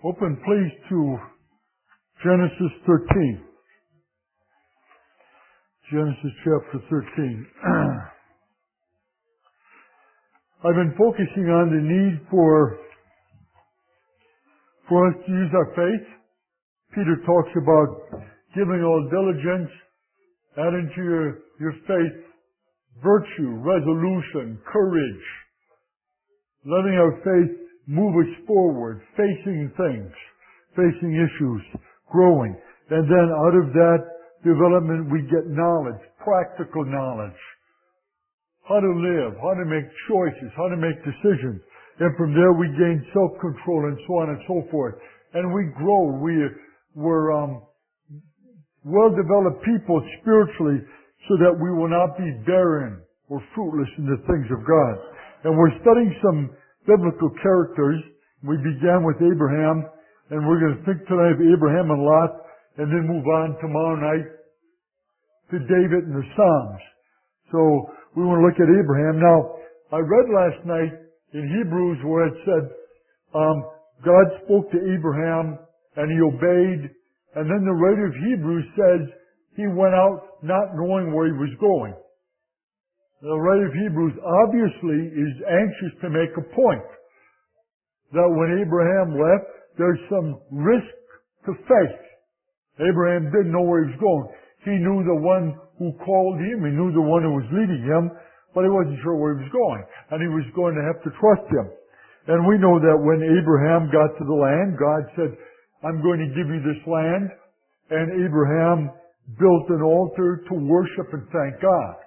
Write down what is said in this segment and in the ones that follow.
Open please to Genesis 13. Genesis chapter 13. I've been focusing on the need for us to use our faith. Peter talks about giving all diligence, adding to your faith virtue, resolution, courage, letting our faith move us forward, facing things, facing issues, growing. And then out of that development we get knowledge, practical knowledge. How to live, how to make choices, how to make decisions. And from there we gain self-control and so on and so forth. And we grow. We're well-developed people spiritually so that we will not be barren or fruitless in the things of God. And we're studying some biblical characters. We began with Abraham, and we're going to think tonight of Abraham and Lot, and then move on tomorrow night to David and the Psalms. So we want to look at Abraham. Now, I read last night in Hebrews where it said, God spoke to Abraham and he obeyed, and then the writer of Hebrews says he went out not knowing where he was going. The writer of Hebrews obviously is anxious to make a point that when Abraham left, there's some risk to faith. Abraham didn't know where he was going. He knew the one who called him. He knew the one who was leading him, but he wasn't sure where he was going. And he was going to have to trust him. And we know that when Abraham got to the land, God said, I'm going to give you this land. And Abraham built an altar to worship and thank God.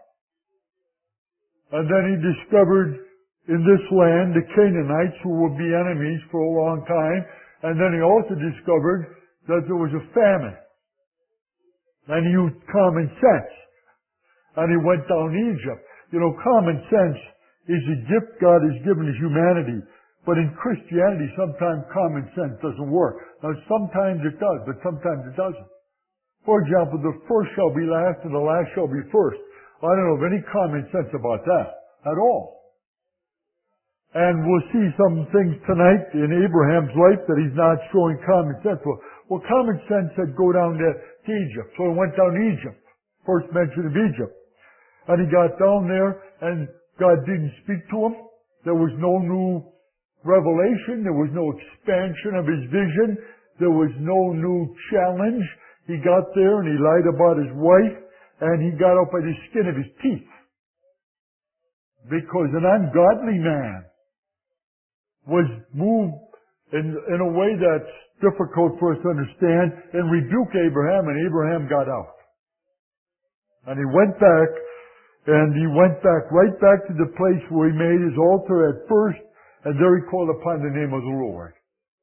And then he discovered in this land the Canaanites who would be enemies for a long time. And then he also discovered that there was a famine. And he used common sense. And he went down to Egypt. You know, common sense is a gift God has given to humanity. But in Christianity, sometimes common sense doesn't work. Now, sometimes it does, but sometimes it doesn't. For example, the first shall be last and the last shall be first. I don't know of any common sense about that at all. And we'll see some things tonight in Abraham's life that he's not showing common sense. Well, common sense said go down to Egypt. So he went down to Egypt. First mention of Egypt. And he got down there and God didn't speak to him. There was no new revelation. There was no expansion of his vision. There was no new challenge. He got there and he lied about his wife. And he got up by the skin of his teeth. Because an ungodly man was moved in a way that's difficult for us to understand and rebuked Abraham, and Abraham got out. And he went back right back to the place where he made his altar at first, and there he called upon the name of the Lord.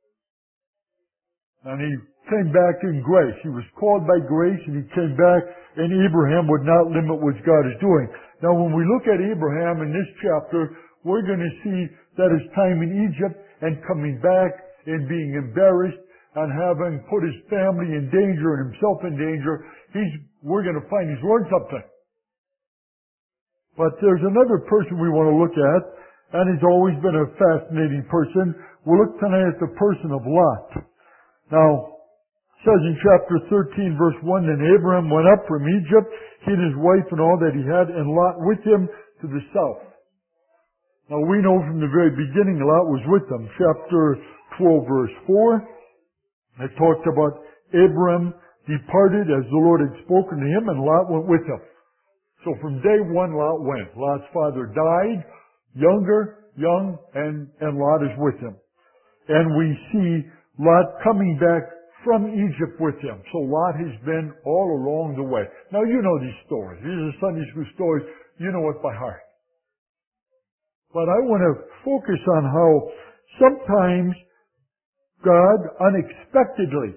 And he came back in grace. He was called by grace and he came back, and Abraham would not limit what God is doing. Now when we look at Abraham in this chapter, we're going to see that his time in Egypt and coming back and being embarrassed and having put his family in danger and himself in danger, we're going to find he's learned something. But there's another person we want to look at, and he's always been a fascinating person. We'll look tonight at the person of Lot. Now, it says in chapter 13, verse 1, Then Abraham went up from Egypt, he and his wife and all that he had, and Lot with him to the south. Now, we know from the very beginning Lot was with them. Chapter 12, verse 4, it talked about Abraham departed as the Lord had spoken to him, and Lot went with him. So from day one, Lot went. Lot's father died, young, and Lot is with him. And we see Lot coming back from Egypt with him. So Lot has been all along the way. Now you know these stories. These are Sunday school stories. You know it by heart. But I want to focus on how sometimes God unexpectedly,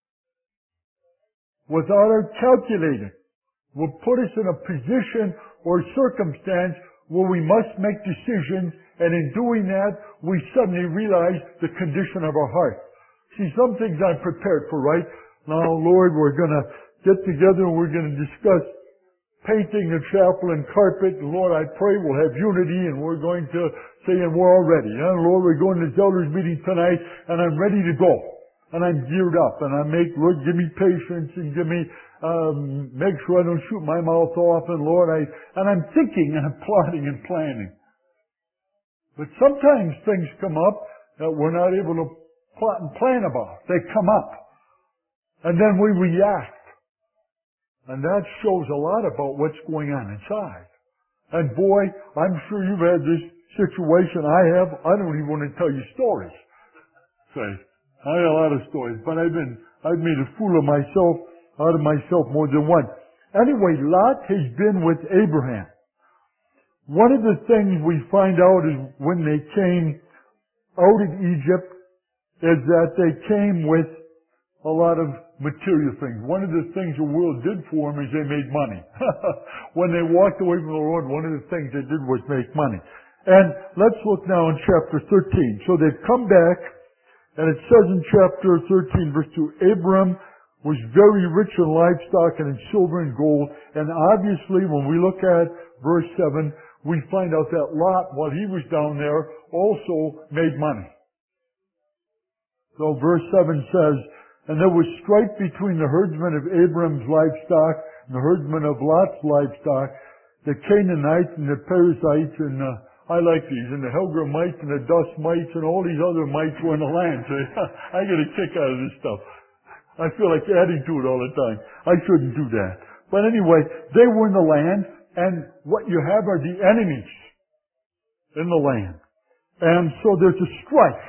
without our calculating, will put us in a position or circumstance where we must make decisions, and in doing that, we suddenly realize the condition of our heart. See, some things I'm prepared for, right? Now, Lord, we're going to get together and we're going to discuss painting the chapel and carpet. And Lord, I pray we'll have unity, and we're going to say, and we're all ready. And Lord, we're going to the elders meeting tonight, and I'm ready to go. And I'm geared up, and I make, Lord, give me patience, and give me, make sure I don't shoot my mouth off, and Lord, and I'm thinking, and I'm plotting and planning. But sometimes things come up that we're not able to plot and plan about. They come up. And then we react. And that shows a lot about what's going on inside. And boy, I'm sure you've had this situation. I have. I don't even want to tell you stories. Say, I have a lot of stories, but I've made a fool of myself, out of myself more than once. Anyway, Lot has been with Abraham. One of the things we find out is when they came out of Egypt is that they came with a lot of material things. One of the things the world did for them is they made money. When they walked away from the Lord, one of the things they did was make money. And let's look now in chapter 13. So they've come back, and it says in chapter 13, verse 2, Abram was very rich in livestock and in silver and gold. And obviously, when we look at verse 7, we find out that Lot, while he was down there, also made money. So verse 7 says, and there was strife between the herdsmen of Abram's livestock and the herdsmen of Lot's livestock, the Canaanites and the Perizzites, and I like these, and the Helgramites and the Dustmites and all these other mites were in the land. So I get a kick out of this stuff. I feel like adding to it all the time. I shouldn't do that. But anyway, they were in the land, and what you have are the enemies in the land. And so there's a strife.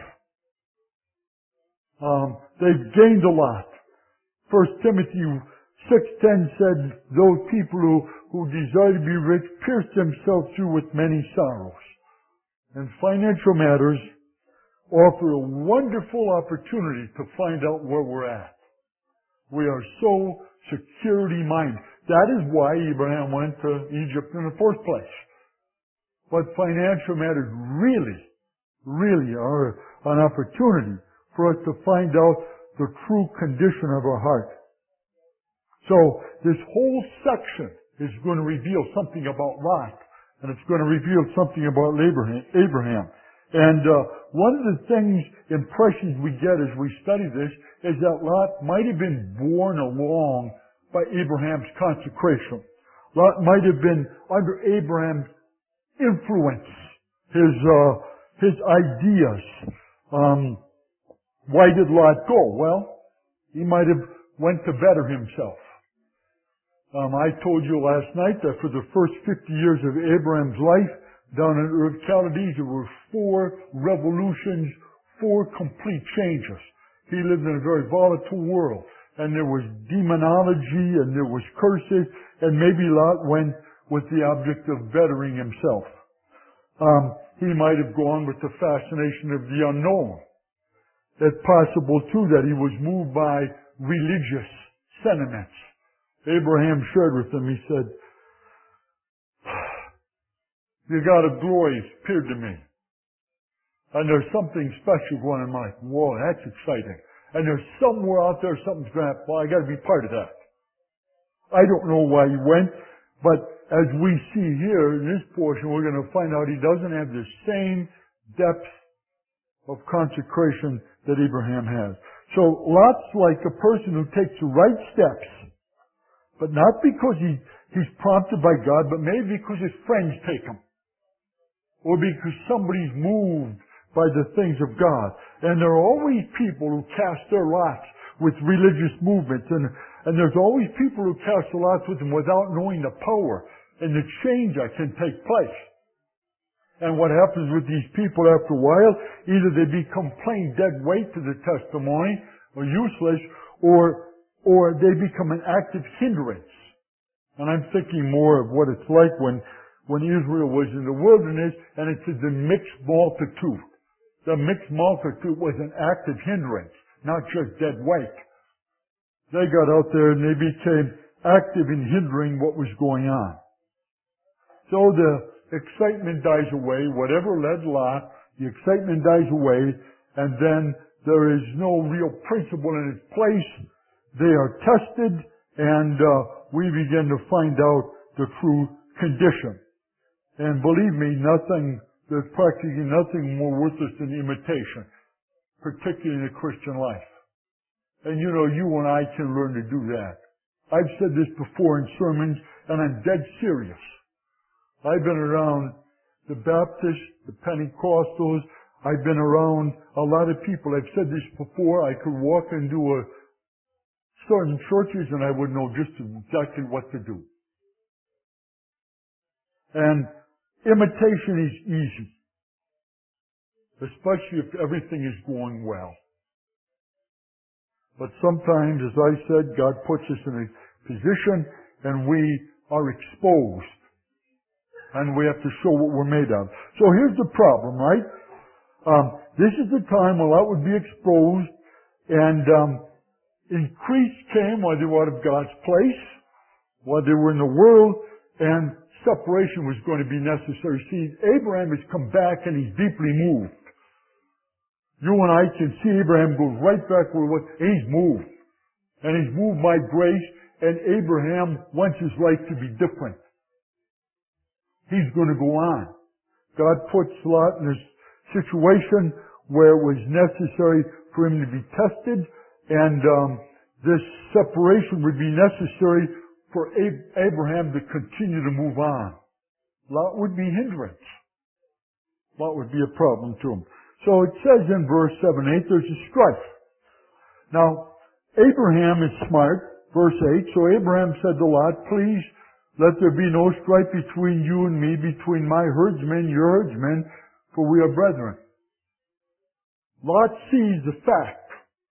They've gained a lot. 1 Timothy 6:10 said, those people who desire to be rich pierce themselves through with many sorrows. And financial matters offer a wonderful opportunity to find out where we're at. We are so security-minded. That is why Abraham went to Egypt in the first place. But financial matters really are an opportunity for us to find out the true condition of our heart. So this whole section is going to reveal something about Lot, and it's going to reveal something about Abraham. And one of the impressions we get as we study this is that Lot might have been born along by Abraham's consecration. Lot might have been under Abraham's influence, his ideas. Why did Lot go? Well, he might have went to better himself. I told you last night that for the first 50 years of Abraham's life, down in Ur of Chaldees, there were 4 revolutions, 4 complete changes. He lived in a very volatile world, and there was demonology, and there was curses, and maybe Lot went with the object of bettering himself. He might have gone with the fascination of the unknown. It's possible, too, that he was moved by religious sentiments. Abraham shared with him, he said, the God of glory appeared to me. And there's something special going on in my life. Whoa, that's exciting. And there's somewhere out there something's going to happen. Well, I got to be part of that. I don't know why he went, but as we see here in this portion, we're going to find out he doesn't have the same depth of consecration that Abraham has. So Lot's like a person who takes the right steps, but not because he's prompted by God, but maybe because his friends take him, or because somebody's moved by the things of God. And there are always people who cast their lots with religious movements, and there's always people who cast their lots with them without knowing the power and the change that can take place. And what happens with these people after a while, either they become plain dead weight to the testimony, or useless, or they become an active hindrance. And I'm thinking more of what it's like when Israel was in the wilderness, and it said the mixed multitude. The mixed multitude was an active hindrance, not just dead weight. They got out there and they became active in hindering what was going on. So the excitement dies away. Whatever led Lot, the excitement dies away, and then there is no real principle in its place. They are tested, and we begin to find out the true condition. And believe me, there's practically nothing more worthless than imitation, particularly in the Christian life. And you know, you and I can learn to do that. I've said this before in sermons, and I'm dead serious. I've been around the Baptists, the Pentecostals. I've been around a lot of people. I've said this before. I could walk into certain churches and I would know just exactly what to do. And imitation is easy, especially if everything is going well. But sometimes, as I said, God puts us in a position and we are exposed. And we have to show what we're made of. So here's the problem, right? This is the time when that would be exposed, and increase came while they were out of God's place, while they were in the world, and separation was going to be necessary. See, Abraham has come back and he's deeply moved. You and I can see Abraham goes right back where he was, and he's moved. And he's moved by grace, and Abraham wants his life to be different. He's going to go on. God puts Lot in this situation where it was necessary for him to be tested, and this separation would be necessary for Abraham to continue to move on. Lot would be hindrance. Lot would be a problem to him. So it says in verse 7-8, there's a strife. Now, Abraham is smart. Verse 8, so Abraham said to Lot, please let there be no strife between you and me, between my herdsmen, your herdsmen, for we are brethren. Lot sees the fact.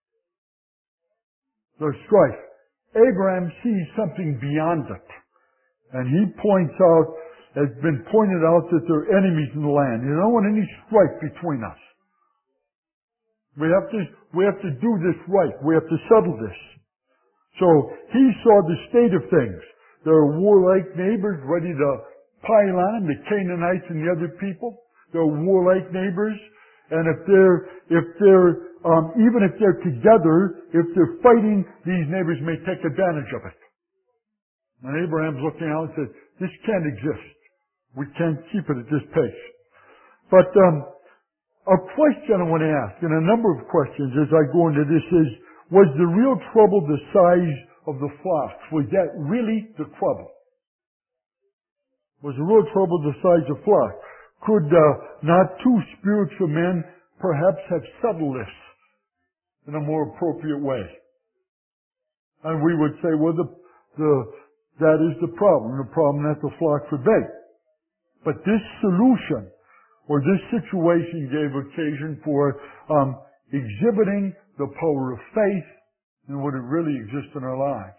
There's strife. Abraham sees something beyond it. And he points out, has been pointed out that there are enemies in the land. You don't want any strife between us. We have to do this right. We have to settle this. So he saw the state of things. There are warlike neighbors ready to pile on, the Canaanites and the other people. There are warlike neighbors, and even if they're together, if they're fighting, these neighbors may take advantage of it. And Abraham's looking out and says, this can't exist. We can't keep it at this pace. But a question I want to ask, and a number of questions as I go into this is, was the real trouble the size of the flocks? Was that really the trouble? Was the real trouble the size of flocks? Could not two spiritual men perhaps have settled this in a more appropriate way? And we would say, well, that is the problem that the flocks were big. But this solution, or this situation, gave occasion for exhibiting the power of faith and what it really exists in our lives.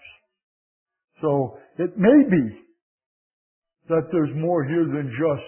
So it may be that there's more here than just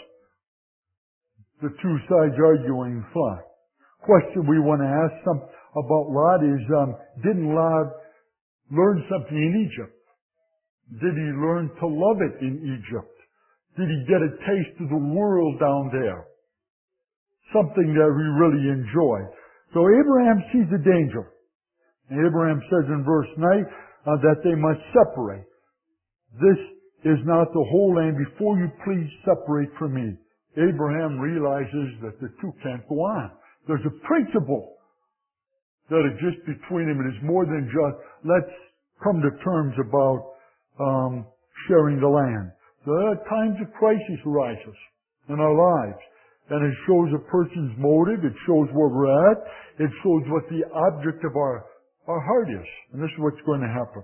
the two sides arguing flock. Question we want to ask about Lot is, didn't Lot learn something in Egypt? Did he learn to love it in Egypt? Did he get a taste of the world down there? Something that we really enjoy. So Abraham sees the danger. And Abraham says in verse 9 that they must separate. This is not the whole land. Before you please separate from me. Abraham realizes that the two can't go on. There's a principle that exists between them. It is more than just, let's come to terms about sharing the land. So there are times of crisis arises in our lives. And it shows a person's motive. It shows where we're at. It shows what the object of our heart is. And this is what's going to happen.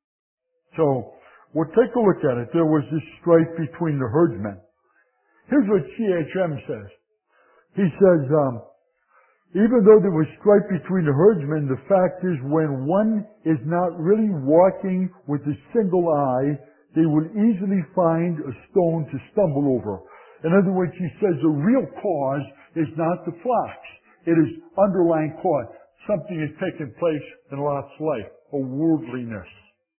So, we'll take a look at it. There was this strife between the herdsmen. Here's what CHM says. He says, even though there was strife between the herdsmen, the fact is when one is not really walking with a single eye, they will easily find a stone to stumble over. In other words, he says the real cause is not the flocks. It is underlying cause. Something has taken place in Lot's life. A worldliness.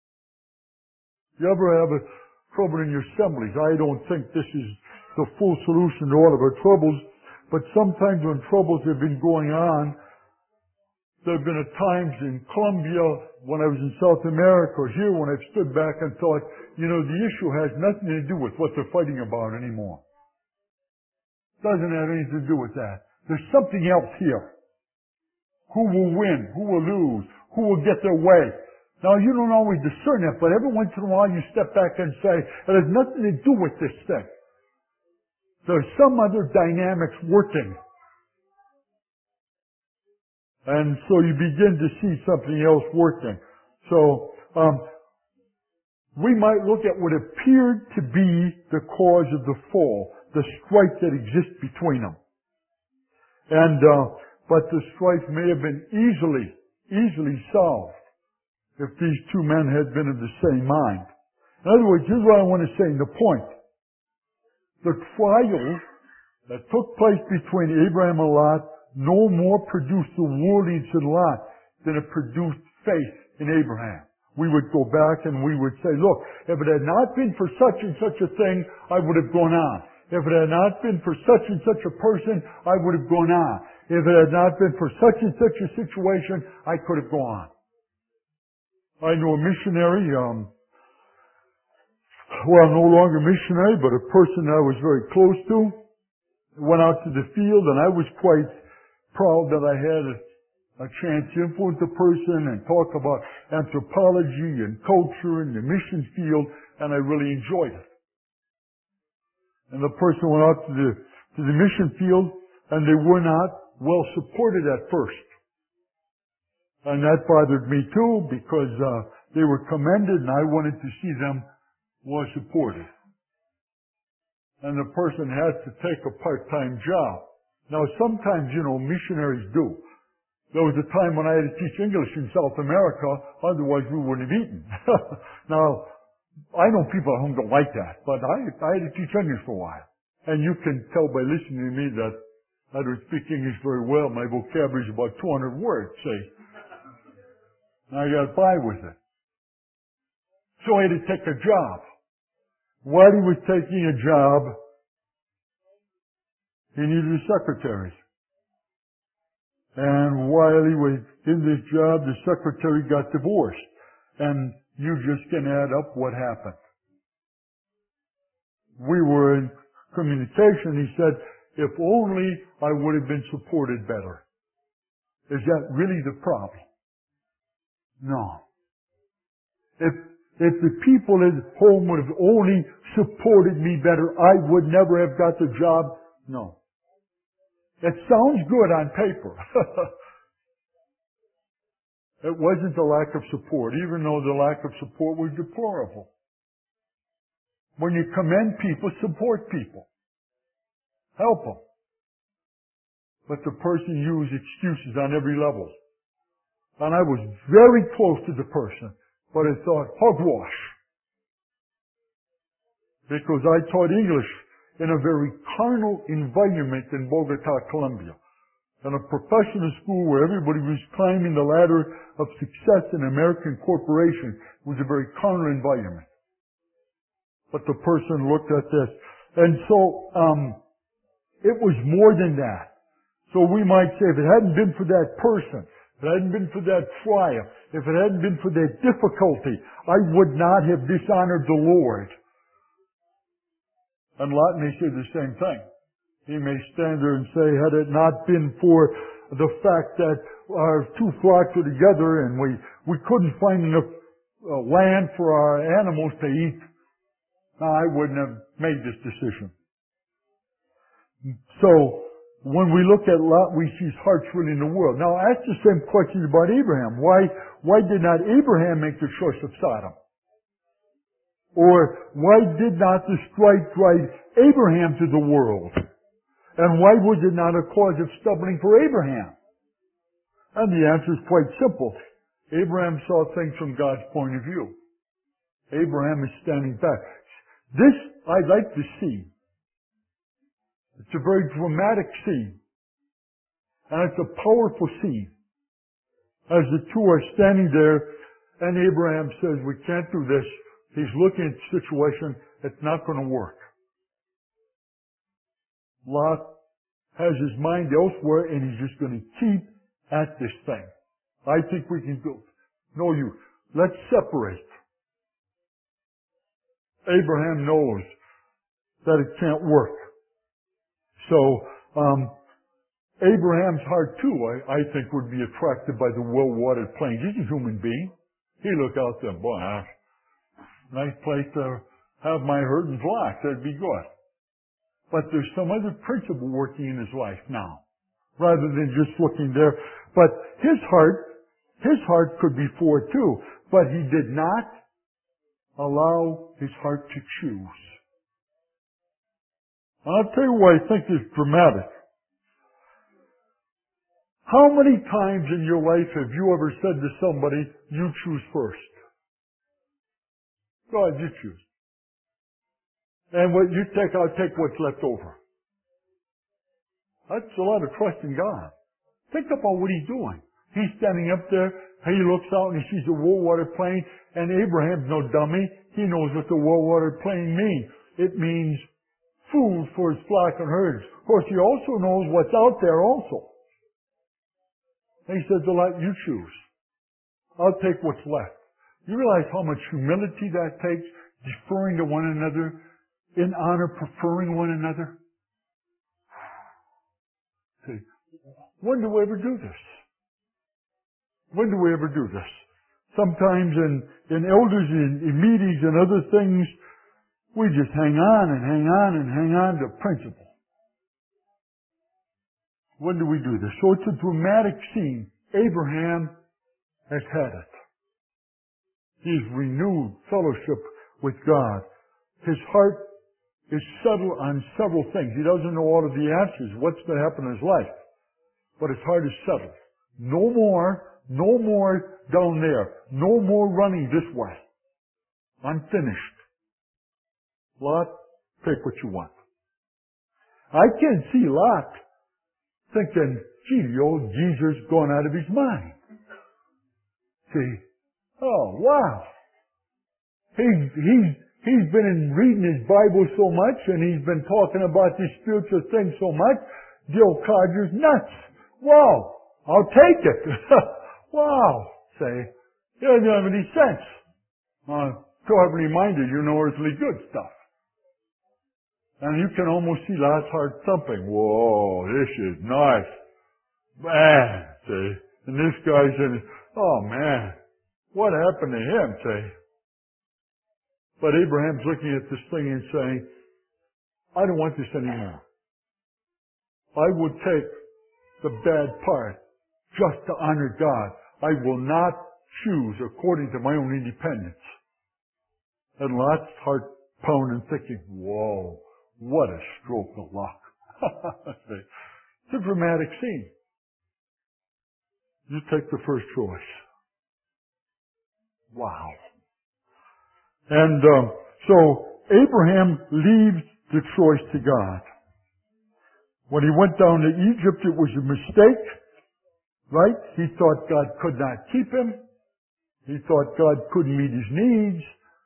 You ever have a trouble in your assemblies? I don't think this is the full solution to all of our troubles, but sometimes when troubles have been going on, there have been times in Colombia, when I was in South America, or here when I've stood back and thought, the issue has nothing to do with what they're fighting about anymore. Doesn't have anything to do with that. There's something else here. Who will win? Who will lose? who will get their way. Now, you don't always discern that, but every once in a while you step back and say, it has nothing to do with this thing. There's some other dynamics working. And so you begin to see something else working. So, we might look at what appeared to be the cause of the fall, the strife that exists between them. And, but the strife may have been easily solved if these two men had been of the same mind. In other words, here's what I want to say in the point. The trial that took place between Abraham and Lot no more produced the worldliness in Lot than it produced faith in Abraham. We would go back and we would say, look, if it had not been for such and such a thing, I would have gone on. If it had not been for such and such a person, I would have gone on. If it had not been for such and such a situation, I could have gone on. I know a missionary, no longer missionary, but a person I was very close to, went out to the field, and I was quite proud that I had a chance to influence a person and talk about anthropology and culture in the mission field, and I really enjoyed it. And the person went out to the mission field, and they were not well supported at first. And that bothered me too, because they were commended and I wanted to see them well supported. And the person had to take a part-time job. Now sometimes, missionaries do. There was a time when I had to teach English in South America, otherwise we wouldn't have eaten. Now, I know people at home don't like that, but I had to teach English for a while. And you can tell by listening to me that I don't speak English very well. My vocabulary is about 200 words, see. I got by with it. So I had to take a job. While he was taking a job, he needed a secretary. And while he was in this job, the secretary got divorced. And you just can add up what happened. We were in communication. He said, if only I would have been supported better. Is that really the problem? No. If the people at home would have only supported me better, I would never have got the job. No. It sounds good on paper. It wasn't the lack of support, even though the lack of support was deplorable. When you commend people, support people. Help them. But the person used excuses on every level. And I was very close to the person, but I thought, hogwash. Because I taught English in a very carnal environment in Bogota, Colombia. In a professional school where everybody was climbing the ladder of success in American corporation. It was a very carnal environment. But the person looked at this. And so, it was more than that. So we might say, if it hadn't been for that person, if it hadn't been for that trial, if it hadn't been for that difficulty, I would not have dishonored the Lord. And Lot may say the same thing. He may stand there and say, had it not been for the fact that our two flocks were together and we couldn't find enough land for our animals to eat, I wouldn't have made this decision. So, when we look at Lot, we see his heart's really in the world. Now, ask the same question about Abraham. Why did not Abraham make the choice of Sodom? Or why did not the strife drive Abraham to the world? And why was it not a cause of stumbling for Abraham? And the answer is quite simple. Abraham saw things from God's point of view. Abraham is standing back. This I'd like to see. It's a very dramatic scene. And it's a powerful scene. As the two are standing there, and Abraham says, we can't do this. He's looking at the situation. It's not going to work. Lot has his mind elsewhere, and he's just going to keep at this thing. I think we can do it. No use. Let's separate. Abraham knows that it can't work. So, Abraham's heart too, I think, would be attracted by the well-watered plains. He's a human being. He looked out there, boy, nice place to have my herd and flocks. That'd be good. But there's some other principle working in his life now, rather than just looking there. But his heart could be for it too. But he did not allow his heart to choose. I'll tell you what I think is dramatic. How many times in your life have you ever said to somebody, you choose first? Go ahead, you choose. And what you take, I'll take what's left over. That's a lot of trust in God. Think about what he's doing. He's standing up there, he looks out and he sees the well-watered plain, and Abraham's no dummy. He knows what the well-watered plain means. It means food for his flock and herds. Of course, he also knows what's out there also. And he says, "I'll let you choose. I'll take what's left." You realize how much humility that takes? Deferring to one another, in honor, preferring one another. See, when do we ever do this? When do we ever do this? Sometimes in elders, in meetings and other things, we just hang on and hang on and hang on to principle. When do we do this? So it's a dramatic scene. Abraham has had it. He's renewed fellowship with God. His heart is settled on several things. He doesn't know all of the answers, what's going to happen in his life. But his heart is settled. No more down there. No more running this way. I'm finished. Lot, take what you want. I can see Lot thinking, gee, the old geezer's gone out of his mind. See? Oh, wow. He's been reading his Bible so much, and he's been talking about these spiritual things so much, the old codger's nuts. Wow. I'll take it. Wow. Say, he doesn't have any sense. To heavenly minded, you know earthly good stuff. And you can almost see Lot's heart thumping. Whoa, this is nice. Man, see. And this guy's in, oh man, what happened to him, see. But Abraham's looking at this thing and saying, I don't want this anymore. I would take the bad part just to honor God. I will not choose according to my own independence. And Lot's heart pounding, thinking, whoa. What a stroke of luck. It's a dramatic scene. You take the first choice. Wow. And so Abraham leaves the choice to God. When he went down to Egypt, it was a mistake, right? He thought God could not keep him. He thought God couldn't meet his needs.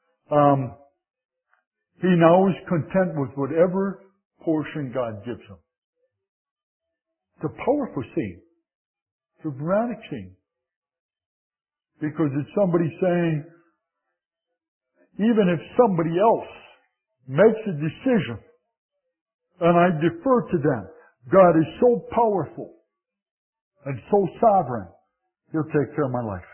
He now is content with whatever portion God gives him. It's a powerful scene. It's a dramatic scene. Because it's somebody saying, even if somebody else makes a decision, and I defer to them, God is so powerful and so sovereign, He'll take care of my life.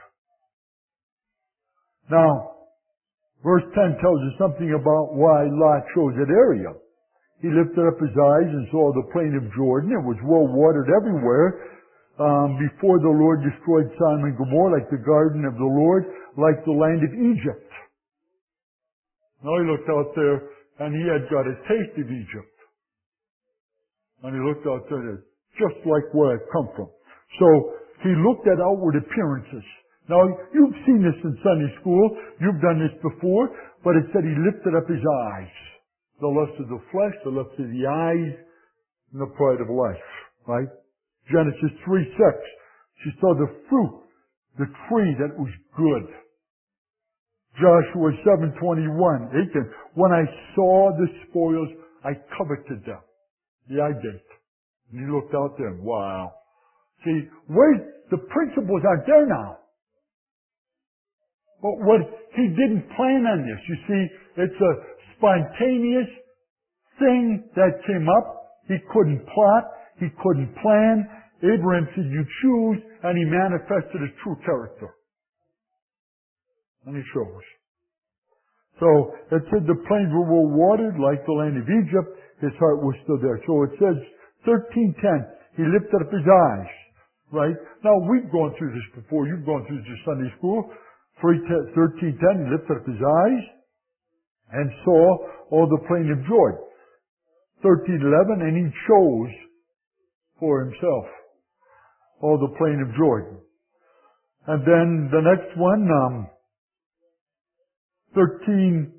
Now, verse 10 tells us something about why Lot chose that area. He lifted up his eyes and saw the plain of Jordan. It was well watered everywhere. Before the Lord destroyed Sodom and Gomorrah, like the garden of the Lord, like the land of Egypt. Now he looked out there and he had got a taste of Egypt. And he looked out there, just like where I've come from. So he looked at outward appearances. Now, you've seen this in Sunday school. You've done this before. But it said he lifted up his eyes. The lust of the flesh, the lust of the eyes, and the pride of life. Right? Genesis 3:6. She saw the fruit, the tree that was good. Joshua 7:21. When I saw the spoils, I coveted them. Yeah, I did. And he looked out there and wow. See, where's the principles aren't there now? But what he didn't plan on this. You see, it's a spontaneous thing that came up. He couldn't plot. He couldn't plan. Abraham said, you choose, and he manifested his true character. And he chose. So it said the plains were well watered like the land of Egypt. His heart was still there. So it says, 13:10, he lifted up his eyes. Right? Now we've gone through this before. You've gone through this in Sunday school. 13:10, he lifted up his eyes and saw all the plain of Jordan. 13:11, and he chose for himself all the plain of Jordan. And then the next one, 13:11,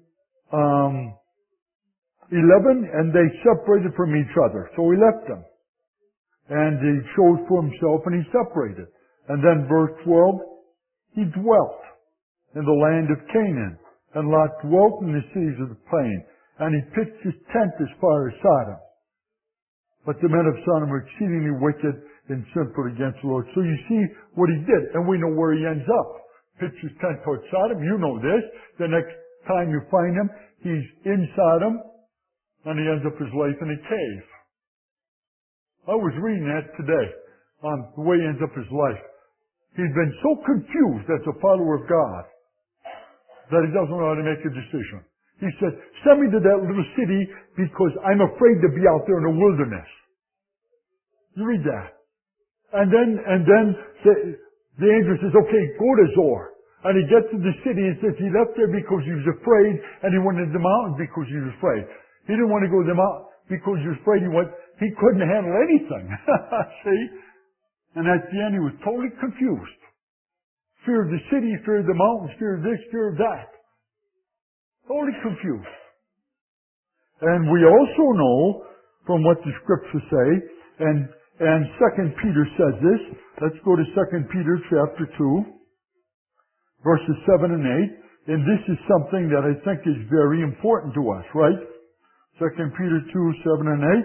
and they separated from each other. So he left them. And he chose for himself and he separated. And then verse 12, he dwelt in the land of Canaan. And Lot dwelt in the cities of the plain. And he pitched his tent as far as Sodom. But the men of Sodom were exceedingly wicked and sinful against the Lord. So you see what he did. And we know where he ends up. Pitched his tent towards Sodom. You know this. The next time you find him, he's in Sodom. And he ends up his life in a cave. I was reading that today on the way he ends up his life. He's been so confused as a follower of God that he doesn't know how to make a decision. He said, send me to that little city because I'm afraid to be out there in the wilderness. You read that. And then the angel says, okay, go to Zoar. And he gets to the city and says he left there because he was afraid, and he went into the mountains because he was afraid. He didn't want to go to the mountain because he was afraid. He couldn't handle anything. See? And at the end he was totally confused. Fear of the city, fear of the mountains, fear of this, fear of that. Totally confused. And we also know from what the scriptures say, and 2 Peter says this. Let's go to 2 Peter chapter 2, verses 7 and 8. And this is something that I think is very important to us, right? 2 Peter 2, 7 and 8.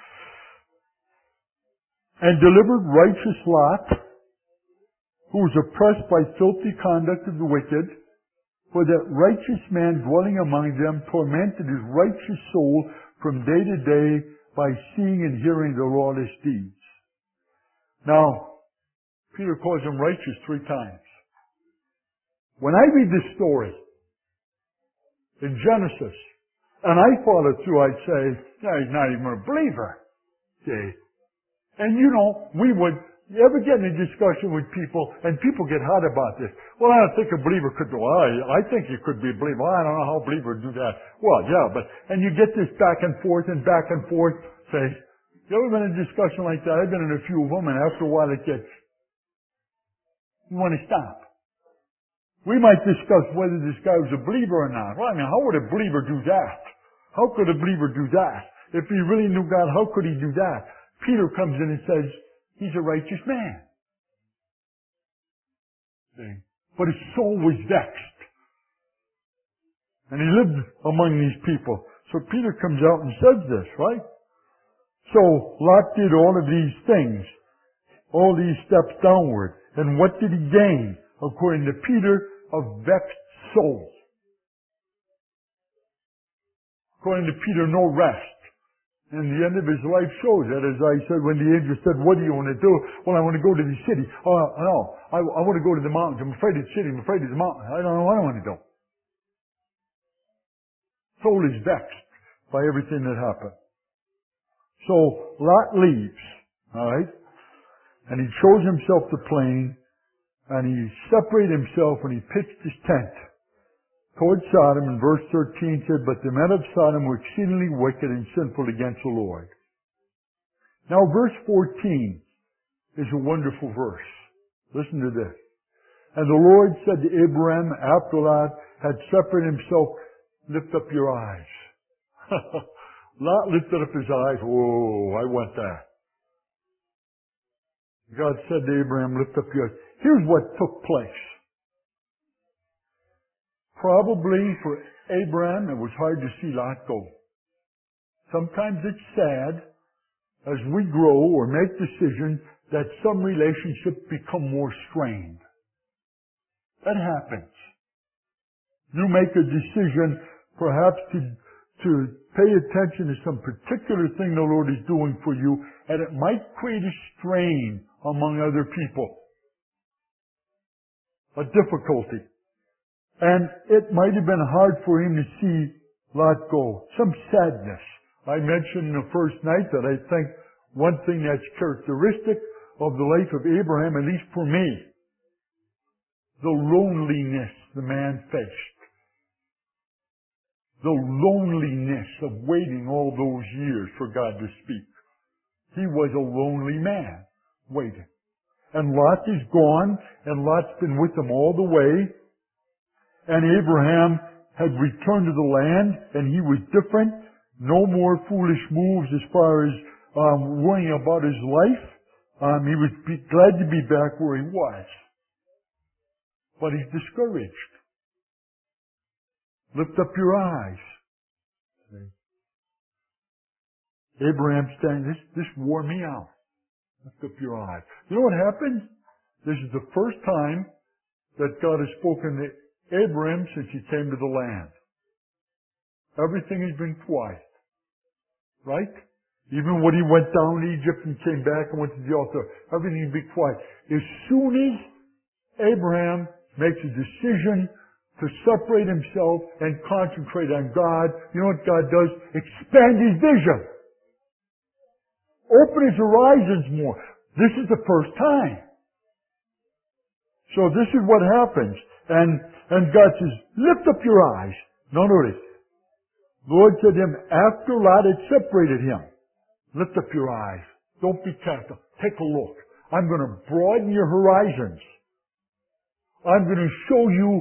And delivered righteous Lot, who was oppressed by filthy conduct of the wicked, for that righteous man dwelling among them tormented his righteous soul from day to day by seeing and hearing their lawless deeds. Now, Peter calls him righteous 3 times. When I read this story in Genesis, and I follow through, I'd say, yeah, he's not even a believer. Okay. And you know, you ever get in a discussion with people, and people get hot about this. Well, I don't think a believer could do it. I think you could be a believer. I don't know how a believer would do that. Well, yeah, and you get this back and forth, say, you ever been in a discussion like that? I've been in a few of them, and after a while it gets, you want to stop. We might discuss whether this guy was a believer or not. Well, I mean, how would a believer do that? How could a believer do that? If he really knew God, how could he do that? Peter comes in and says, he's a righteous man. See? But his soul was vexed. And he lived among these people. So Peter comes out and says this, right? So Lot did all of these things, all these steps downward. And what did he gain? According to Peter, a vexed soul. According to Peter, no rest. And the end of his life shows that, as I said, when the angel said, what do you want to do? Well, I want to go to the city. Oh, no, I want to go to the mountains. I'm afraid of the city. I'm afraid of the mountains. I don't know what I want to do. Soul is vexed by everything that happened. So, Lot leaves, alright? And he chose himself the plain, and he separated himself, and he pitched his tent towards Sodom, and verse 13 said, but the men of Sodom were exceedingly wicked and sinful against the Lord. Now verse 14 is a wonderful verse. Listen to this. And the Lord said to Abraham, after Lot had separated himself, lift up your eyes. Lot lifted up his eyes. Whoa, I want that. God said to Abraham, lift up your eyes. Here's what took place. Probably for Abraham, it was hard to see Lot go. Sometimes it's sad as we grow or make decisions that some relationships become more strained. That happens. You make a decision perhaps to pay attention to some particular thing the Lord is doing for you, and it might create a strain among other people, a difficulty. And it might have been hard for him to see Lot go. Some sadness. I mentioned the first night that I think one thing that's characteristic of the life of Abraham, at least for me, the loneliness the man faced. The loneliness of waiting all those years for God to speak. He was a lonely man, waiting. And Lot is gone, and Lot's been with him all the way. And Abraham had returned to the land, and he was different. No more foolish moves as far as worrying about his life. He was glad to be back where he was. But he's discouraged. Lift up your eyes. Abraham saying, this wore me out. Lift up your eyes. You know what happened? This is the first time that God has spoken to Abraham since he came to the land. Everything has been quiet. Right? Even when he went down to Egypt and came back and went to the altar, everything has been quiet. As soon as Abraham makes a decision to separate himself and concentrate on God, you know what God does? Expand his vision. Open his horizons more. This is the first time. So this is what happens. And God says, lift up your eyes. Now notice, the Lord said to him, after Lot had separated him, lift up your eyes. Don't be careful. Take a look. I'm going to broaden your horizons. I'm going to show you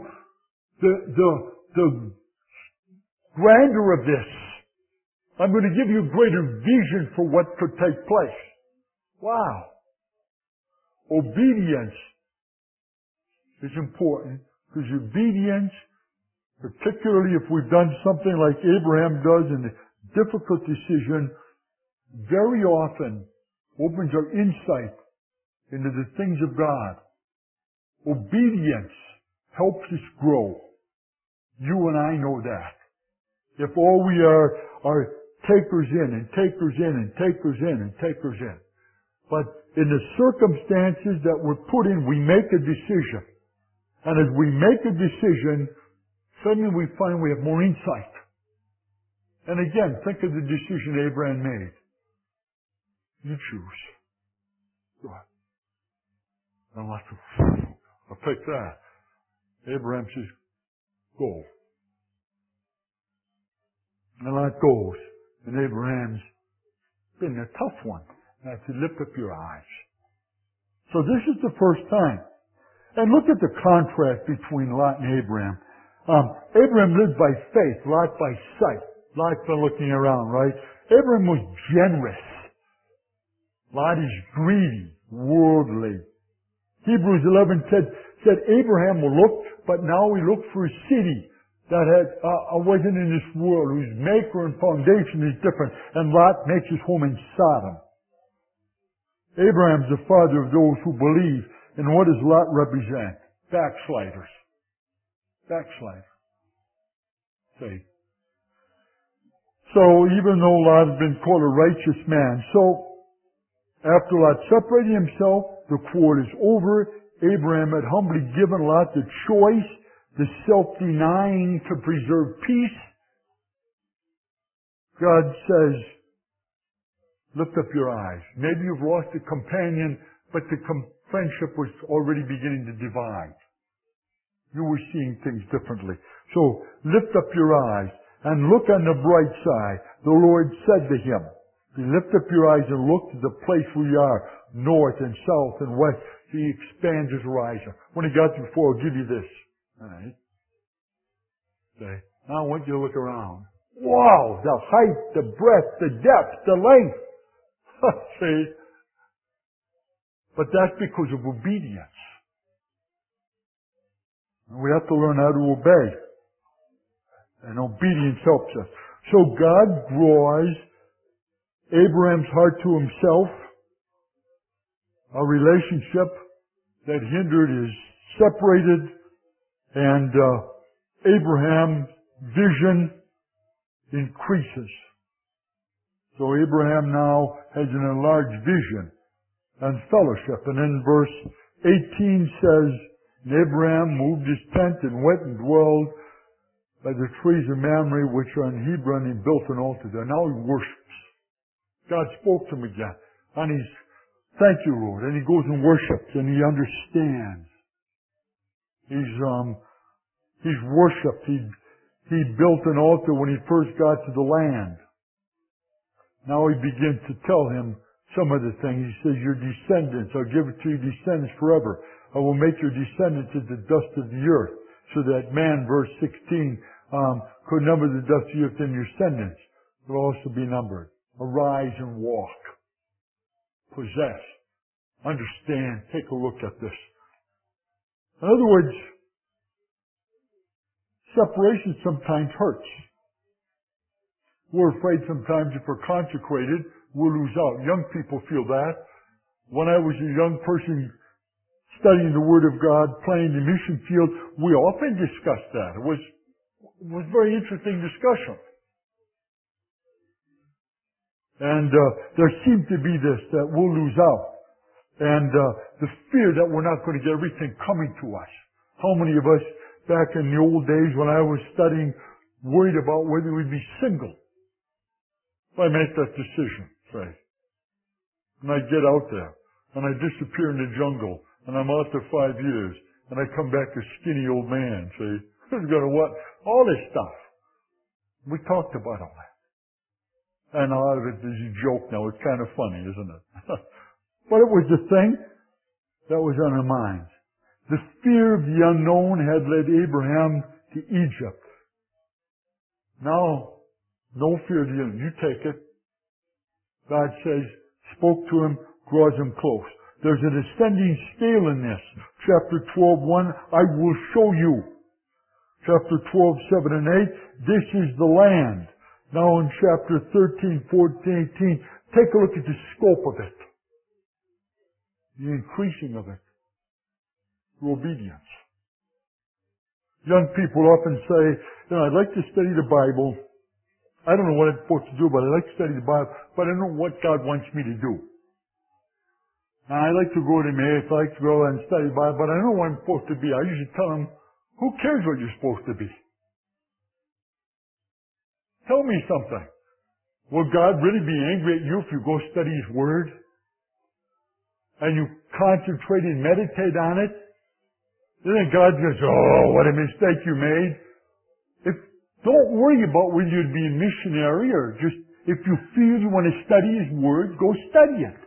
the grandeur of this. I'm going to give you greater vision for what could take place. Wow. Obedience is important, because obedience, particularly if we've done something like Abraham does in a difficult decision, very often opens our insight into the things of God. Obedience helps us grow. You and I know that. If all we are takers in and takers in and takers in and takers in. But in the circumstances that we're put in, we make a decision. And as we make a decision, suddenly we find we have more insight. And again, think of the decision Abraham made. You choose. Go ahead. And I'll take that. Abraham says, go. And Lot goes. And Abraham's been a tough one. Now to lift up your eyes. So this is the first time. And look at the contrast between Lot and Abraham. Abraham lived by faith, Lot by sight. Lot by looking around, right? Abraham was generous. Lot is greedy, worldly. Hebrews 11 said Abraham looked, but now he looked for a city that wasn't in this world, whose maker and foundation is different. And Lot makes his home in Sodom. Abraham's the father of those who believe. And what does Lot represent? Backsliders. Backsliders. See? So even though Lot had been called a righteous man, so after Lot separated himself, the quarrel is over. Abraham had humbly given Lot the choice, the self-denying to preserve peace. God says, lift up your eyes. Maybe you've lost a companion, but the friendship was already beginning to divide. You were seeing things differently. So lift up your eyes and look on the bright side. The Lord said to him, lift up your eyes and look to the place where you are, north and south and west. He expands his horizon. When he got to before, I'll give you this. All right. Okay. Now I want you to look around. Wow! The height, the breadth, the depth, the length. See? But that's because of obedience. And we have to learn how to obey. And obedience helps us. So God draws Abraham's heart to himself. A relationship that hindered is separated. And Abraham's vision increases. So Abraham now has an enlarged vision and fellowship. And then verse 18 says, and Abraham moved his tent and went and dwelled by the trees of Mamre, which are in Hebron, and built an altar there. Now he worships. God spoke to him again. And he's, thank you, Lord. And he goes and worships, and he understands. He's worshipped. He built an altar when he first got to the land. Now he begins to tell him some of the things. He says, your descendants, I'll give it to your descendants forever. I will make your descendants as the dust of the earth. So that man, verse 16, could number the dust of the earth, and your descendants will also be numbered. Arise and walk. Possess. Understand. Take a look at this. In other words, separation sometimes hurts. We're afraid sometimes if we're consecrated, we'll lose out. Young people feel that. When I was a young person studying the Word of God, playing the mission field, we often discussed that. It was a very interesting discussion. And there seemed to be this, that we'll lose out. And the fear that we're not going to get everything coming to us. How many of us back in the old days when I was studying worried about whether we'd be single? If I make that decision, say. And I get out there, and I disappear in the jungle, and I'm out there 5 years, and I come back a skinny old man, see? Who's gonna what? All this stuff. We talked about all that. And a lot of it is a joke now. It's kind of funny, isn't it? But it was the thing that was on our minds. The fear of the unknown had led Abraham to Egypt. Now, no fear of the unknown. You take it. God says, spoke to him, draws him close. There's an ascending scale in this. Chapter 12:1, I will show you. Chapter 12:7 and 8, this is the land. Now in chapter 13, 14, 18, take a look at the scope of it. The increasing of it. Through obedience. Young people often say, I'd like to study the Bible. I don't know what I'm supposed to do, but I like to study the Bible, but I don't know what God wants me to do. And I like to go to Emmaus, I like to go and study the Bible, but I don't know what I'm supposed to be. I usually tell them, who cares what you're supposed to be? Tell me something. Will God really be angry at you if you go study His Word? And you concentrate and meditate on it? Then God goes, oh, what a mistake you made. Don't worry about whether you'd be a missionary or just, if you feel you want to study His Word, go study it.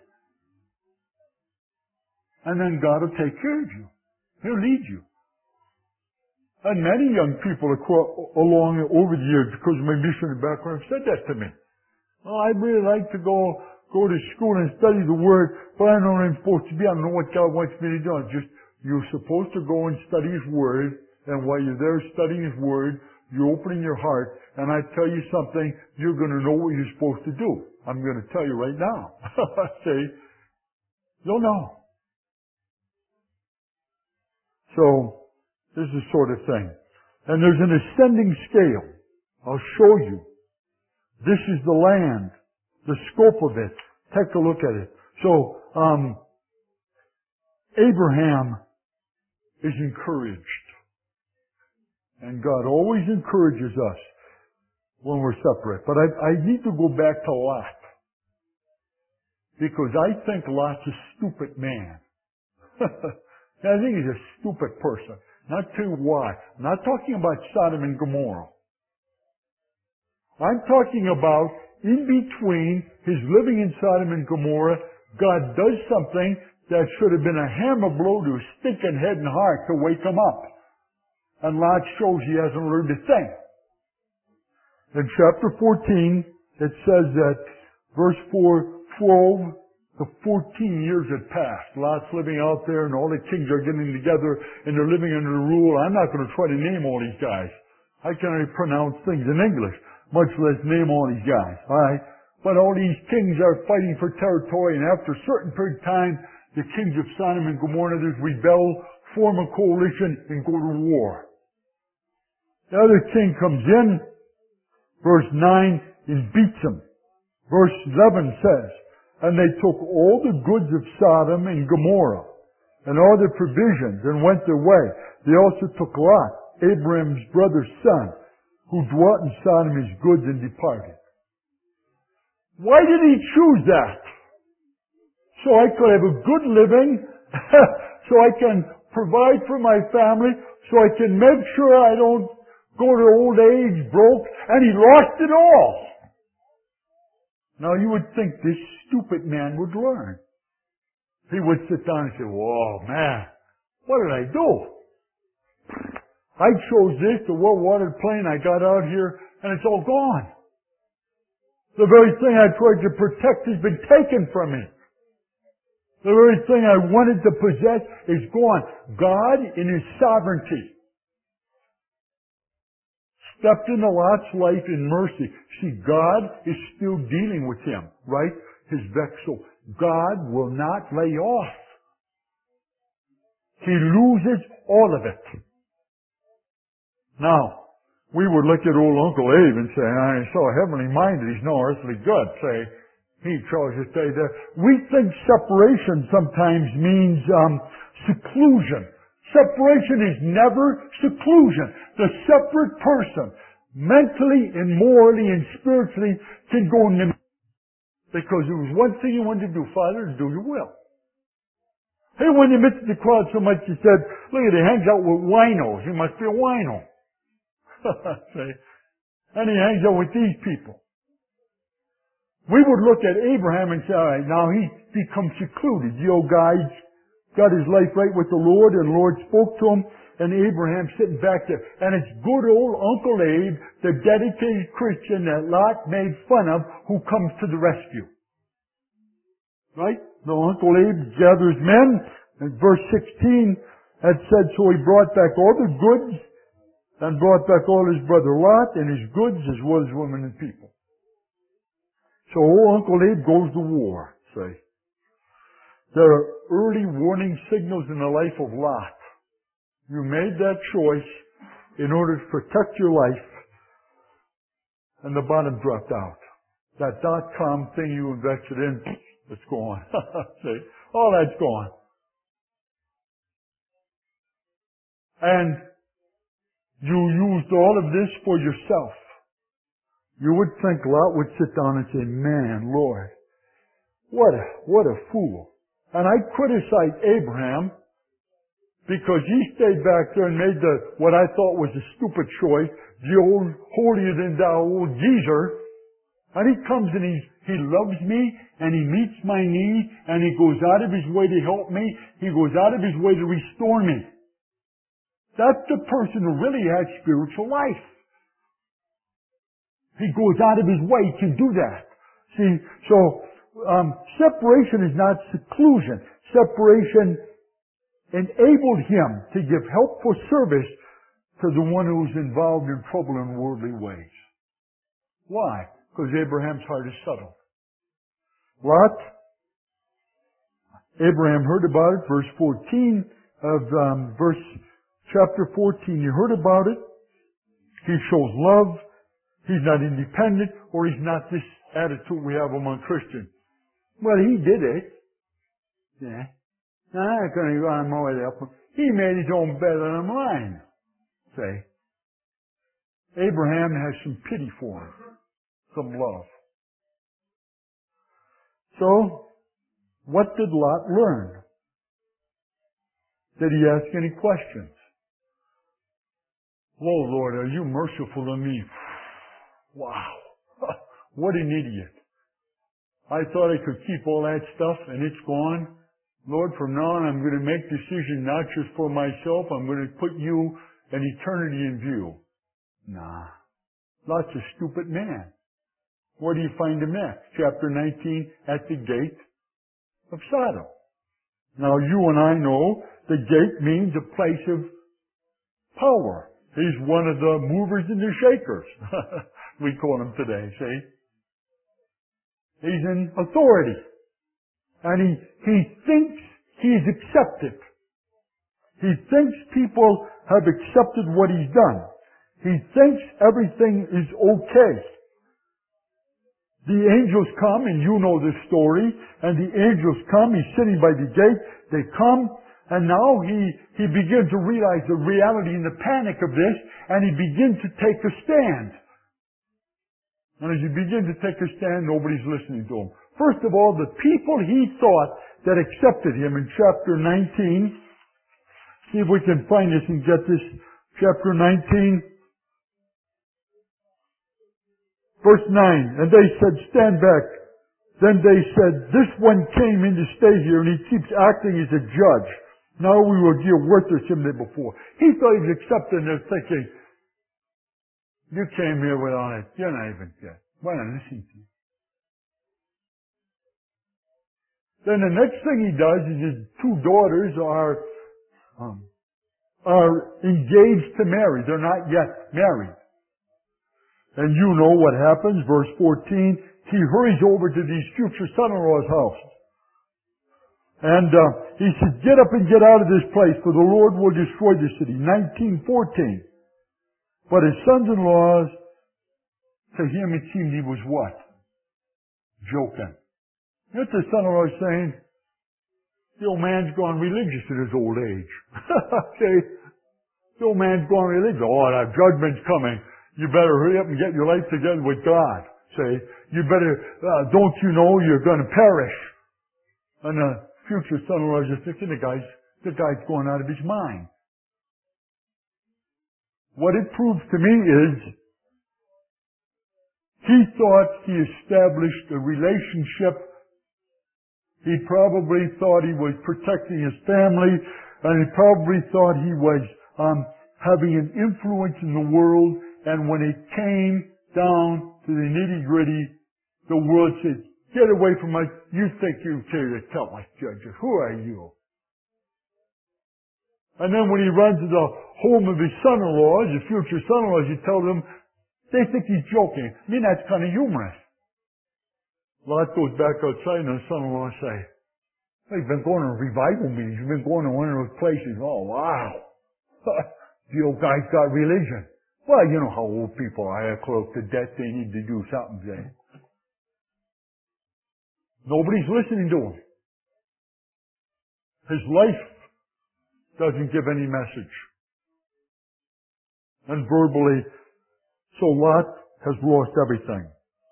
And then God will take care of you. He'll lead you. And many young people along over the years, because of my missionary background, have said that to me. Oh, I'd really like to go to school and study the Word, but I don't know what I'm supposed to be. I don't know what God wants me to do. You're supposed to go and study His Word, and while you're there studying His Word, you're opening your heart, and I tell you something, you're going to know what you're supposed to do. I'm going to tell you right now. See? You'll know. So, this is the sort of thing. And there's an ascending scale. I'll show you. This is the land. The scope of it. Take a look at it. So, Abraham is encouraged. And God always encourages us when we're separate. But I need to go back to Lot. Because I think Lot's a stupid man. I think he's a stupid person. Not tell you why. I'm not talking about Sodom and Gomorrah. I'm talking about in between his living in Sodom and Gomorrah, God does something that should have been a hammer blow to his stinking head and heart to wake him up. And Lot shows he hasn't learned a thing. In chapter 14, it says that, verse 4, 12 to 14 years had passed. Lot's living out there and all the kings are getting together and they're living under the rule. I'm not going to try to name all these guys. I can only pronounce things in English, much less name all these guys. Alright? But all these kings are fighting for territory, and after a certain period of time, the kings of Sodom and Gomorrah rebel, form a coalition, and go to war. The other king comes in, Verse 9, he beats them. Verse 11 says, and they took all the goods of Sodom and Gomorrah, and all their provisions, and went their way. They also took Lot, Abraham's brother's son, who dwelt in Sodom, his goods, and departed. Why did he choose that? So I could have a good living, so I can provide for my family, so I can make sure I don't go to old age broke, and he lost it all. Now you would think this stupid man would learn. He would sit down and say, whoa, man, what did I do? I chose this, the well-watered plain, I got out here, and it's all gone. The very thing I tried to protect has been taken from me. The very thing I wanted to possess is gone. God, in His sovereignty, stepped into Lot's life in mercy. See, God is still dealing with him, right? His vexel. God will not lay off. He loses all of it. Now, we would look at old Uncle Abe and say, he's so heavenly minded, he's no earthly good. Say, he chose to stay there. We think separation sometimes means seclusion. Separation is never seclusion. The separate person, mentally and morally and spiritually, can go in the because there was one thing he wanted to do, Father, to do your will. He went in the midst of the crowd so much he said, look at it, he hangs out with winos. He must be a wino. And he hangs out with these people. We would look at Abraham and say, all right, now he's become secluded. The old guy's got his life right with the Lord, and the Lord spoke to him, and Abraham's sitting back there. And it's good old Uncle Abe, the dedicated Christian that Lot made fun of, who comes to the rescue. Right? No, Uncle Abe gathers men, and verse 16, had said, so he brought back all the goods, and brought back all his brother Lot, and his goods, as well as women and people. So old Uncle Abe goes to war, say. There are early warning signals in the life of Lot. You made that choice in order to protect your life, and the bottom dropped out. That .com thing you invested in, it's gone. See, all that's gone. And you used all of this for yourself. You would think Lot would sit down and say, man, Lord, what a fool. And I criticize Abraham because he stayed back there and made what I thought was a stupid choice, the old holier-than-thou old geezer. And he comes and he loves me and he meets my need and he goes out of his way to help me. He goes out of his way to restore me. That's the person who really has spiritual life. He goes out of his way to do that. See, so separation is not seclusion. Separation enabled him to give helpful service to the one who's involved in trouble in worldly ways. Why? Because Abraham's heart is settled. Lot, Abraham heard about it, verse 14 of chapter 14. He heard about it. He shows love. He's not independent, or he's not this attitude we have among Christians. Well, he did it. Yeah. Now, I'm not going to go on my way up. He made his own better than mine. Say. Abraham has some pity for him. Some love. So, what did Lot learn? Did he ask any questions? Oh, Lord, are you merciful to me? Wow. What an idiot. I thought I could keep all that stuff and it's gone. Lord, from now on I'm going to make decisions not just for myself. I'm going to put you and eternity in view. Nah. Lot's a stupid man. Where do you find him at? Chapter 19, at the gate of Sodom. Now you and I know the gate means a place of power. He's one of the movers and the shakers. We call him today, see? He's in authority. And he thinks he's accepted. He thinks people have accepted what he's done. He thinks everything is okay. The angels come, and you know this story, and the angels come, he's sitting by the gate, they come, and now he begins to realize the reality and the panic of this, and he begins to take a stand. And as he begins to take a stand, nobody's listening to him. First of all, the people he thought that accepted him in chapter 19, see if we can find this and get this, chapter 19, verse 9, and they said, stand back. Then they said, this one came in to stay here, and he keeps acting as a judge. Now we will deal worse with him than before. He thought he was accepting, and they're thinking, you came here without it. You're not even good. Why not listen to you? Then the next thing he does is his two daughters are engaged to marry. They're not yet married. And you know what happens, verse 14, he hurries over to these future son-in-law's house. And he says, get up and get out of this place, for the Lord will destroy the city. 19:14. But his sons-in-laws, to him it seemed he was what? Joking. You know what the son-in-law is saying? The old man's gone religious at his old age. Okay? The old man's gone religious. Oh, the judgment's coming. You better hurry up and get your life together with God. Say, you better, don't you know you're going to perish? And the future son-in-law is just thinking, the guy's going out of his mind. What it proves to me is, he thought he established a relationship. He probably thought he was protecting his family, and he probably thought he was having an influence in the world. And when it came down to the nitty-gritty, the world said, get away from us. You think you care to tell us, judges. Who are you? And then when he runs to the home of his son-in-laws, his future son-in-laws, he tells them, they think he's joking. I mean, that's kind of humorous. Lot goes back outside and the son-in-law say, well, you've been going to revival meetings. You've been going to one of those places. Oh, wow. The old guy's got religion. Well, you know how old people are. They're close to death. They need to do something. Nobody's listening to him. His life doesn't give any message. And verbally, so Lot has lost everything.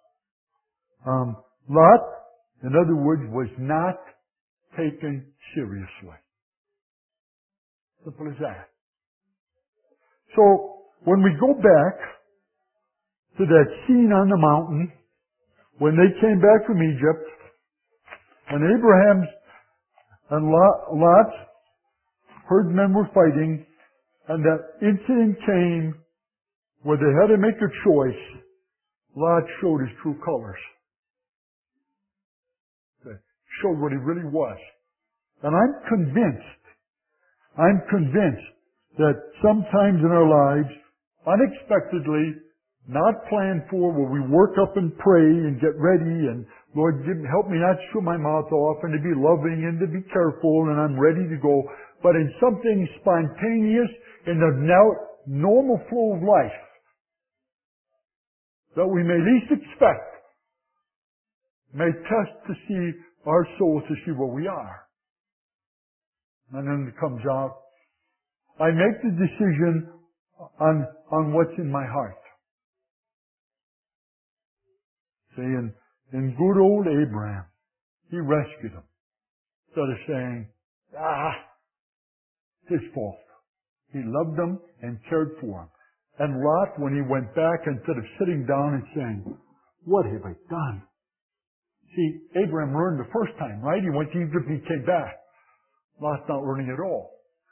Lot, in other words, was not taken seriously. Simple as that. So, when we go back to that scene on the mountain, when they came back from Egypt, and Abraham's and Lot's herdmen were fighting, and that incident came where they had to make a choice, Lot showed his true colors. Showed what he really was. And I'm convinced that sometimes in our lives, unexpectedly, not planned for, where we work up and pray and get ready and Lord, help me not to chew my mouth off and to be loving and to be careful and I'm ready to go. But in something spontaneous, in the normal flow of life, that we may least expect, may test to see our souls, to see where we are. And then it comes out, I make the decision on what's in my heart. See, in good old Abraham, he rescued him. Instead of saying, his fault. He loved them and cared for them. And Lot, when he went back, instead of sitting down and saying, what have I done? See, Abraham learned the first time, right? He went to Egypt and he came back. Lot's not learning at all.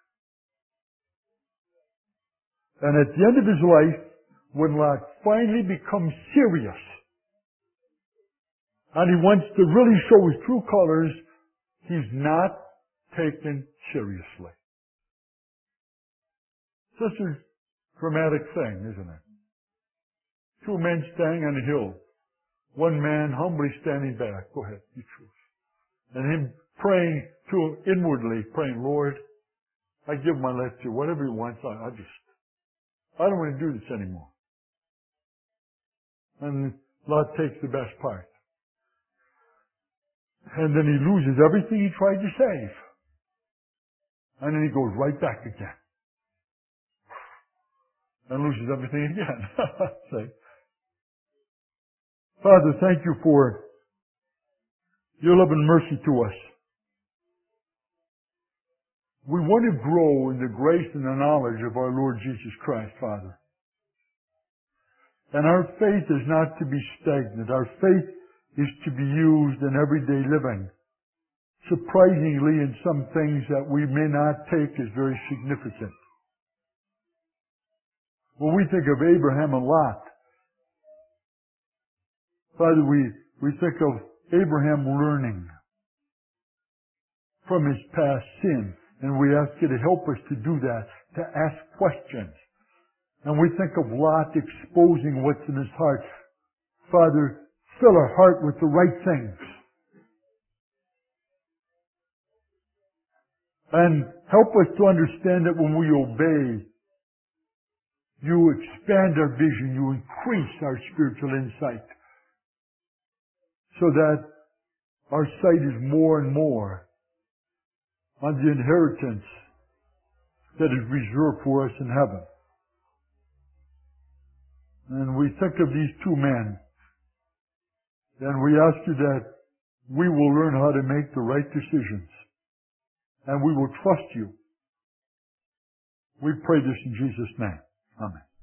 And at the end of his life, when Lot finally becomes serious, and he wants to really show his true colors, he's not taken seriously. This is a dramatic thing, isn't it? Two men standing on a hill. One man humbly standing back. Go ahead, you choose. And him praying to him inwardly, praying, Lord, I give my life to you. Whatever you want, I don't want to do this anymore. And Lot takes the best part. And then he loses everything he tried to save. And then he goes right back again. And loses everything again. See? Father, thank you for your love and mercy to us. We want to grow in the grace and the knowledge of our Lord Jesus Christ, Father. And our faith is not to be stagnant. Our faith is to be used in everyday living. Surprisingly, in some things that we may not take as very significant. When we think of Abraham and Lot, Father, we think of Abraham learning from his past sin. And we ask you to help us to do that, to ask questions. And we think of Lot exposing what's in his heart. Father, fill our heart with the right things. And help us to understand that when we obey, you expand our vision, you increase our spiritual insight. So that our sight is more and more on the inheritance that is reserved for us in heaven. And we think of these two men, and we ask you that we will learn how to make the right decisions, and we will trust you. We pray this in Jesus' name. Amen.